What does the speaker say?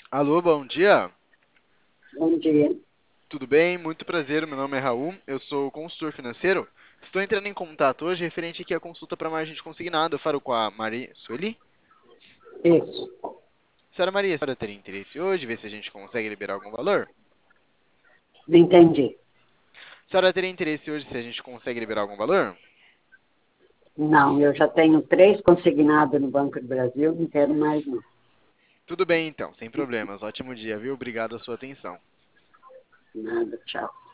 Alô, bom dia. Bom dia. Tudo bem? Muito prazer. Meu nome é Raul. Eu sou consultor financeiro. Estou entrando em contato hoje referente aqui à consulta para margem de consignado. Eu falo com a Maria Sueli. Isso. Senhora Maria, a senhora teria interesse hoje, ver se a gente consegue liberar algum valor? Não entendi. A senhora teria interesse hoje se a gente consegue liberar algum valor? Não, eu já tenho três consignados no Banco do Brasil, não quero mais não. Tudo bem então, sem problemas. Ótimo dia, viu? Obrigado a sua atenção. Nada, tchau.